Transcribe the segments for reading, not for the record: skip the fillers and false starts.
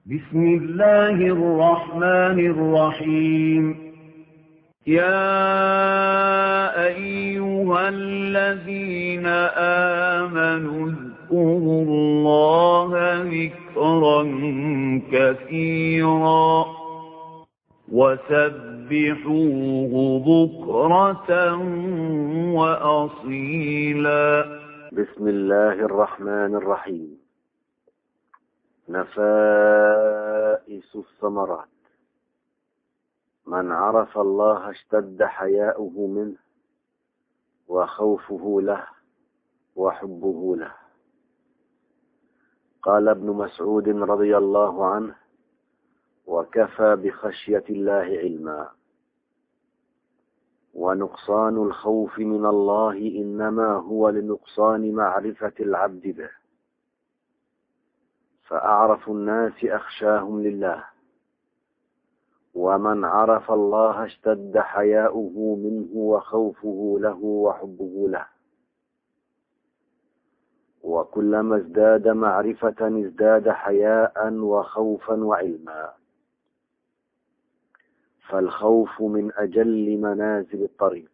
بسم الله الرحمن الرحيم. يا أيها الذين آمنوا اذكروا الله ذكرا كثيرا وسبحوه بكرة وأصيلا. بسم الله الرحمن الرحيم. نفائس الثمرات. من عرف الله اشتد حياؤه منه وخوفه له وحبه له. قال ابن مسعود رضي الله عنه: وكفى بخشية الله علما. ونقصان الخوف من الله إنما هو لنقصان معرفة العبد به، فأعرف الناس أخشاهم لله، ومن عرف الله اشتد حياؤه منه وخوفه له وحبه له. وكلما ازداد معرفة ازداد حياء وخوفا وعلما. فالخوف من أجل منازل الطريق،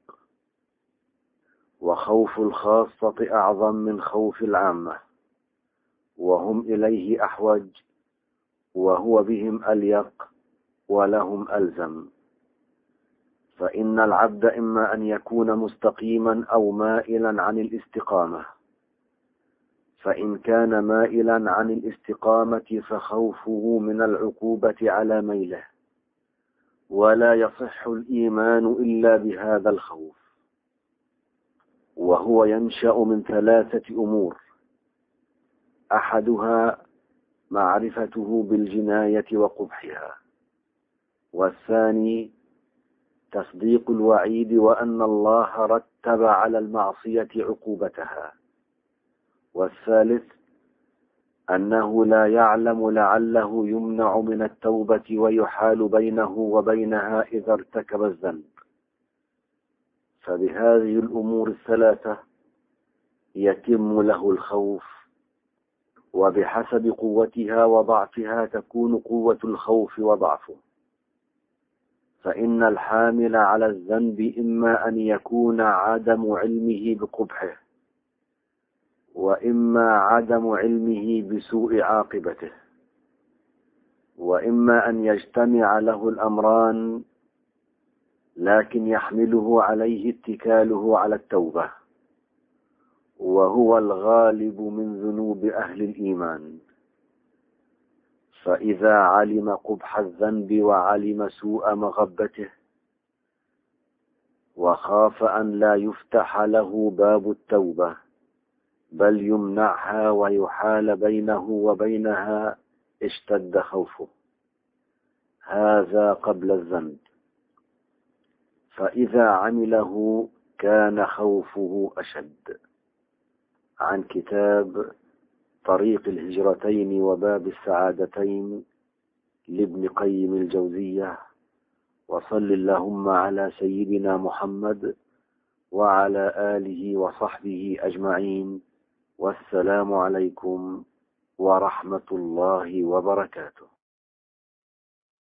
وخوف الخاصة أعظم من خوف العامة، وهم إليه أحوج، وهو بهم أليق ولهم ألزم. فإن العبد إما أن يكون مستقيما أو مائلا عن الاستقامة، فإن كان مائلا عن الاستقامة فخوفه من العقوبة على ميله، ولا يصح الإيمان إلا بهذا الخوف. وهو ينشأ من 3 أمور: أحدها معرفته بالجناية وقبحها، والثاني تصديق الوعيد وأن الله رتب على المعصية عقوبتها، والثالث أنه لا يعلم لعله يمنع من التوبة ويحال بينه وبينها إذا ارتكب الذنب. فبهذه الأمور 3 يتم له الخوف، وبحسب قوتها وضعفها تكون قوة الخوف وضعفه. فإن الحامل على الذنب إما أن يكون عدم علمه بقبحه، وإما عدم علمه بسوء عاقبته، وإما أن يجتمع له الأمران لكن يحمله عليه اتكاله على التوبة، وهو الغالب من ذنوب أهل الإيمان. فإذا علم قبح الذنب وعلم سوء مغبته، وخاف أن لا يفتح له باب التوبة بل يمنعها ويحال بينه وبينها، اشتد خوفه. هذا قبل الذنب. فإذا عمله كان خوفه أشد. عن كتاب طريق الهجرتين وباب السعادتين لابن قيم الجوزية. وصل اللهم على سيدنا محمد وعلى آله وصحبه أجمعين. والسلام عليكم ورحمة الله وبركاته.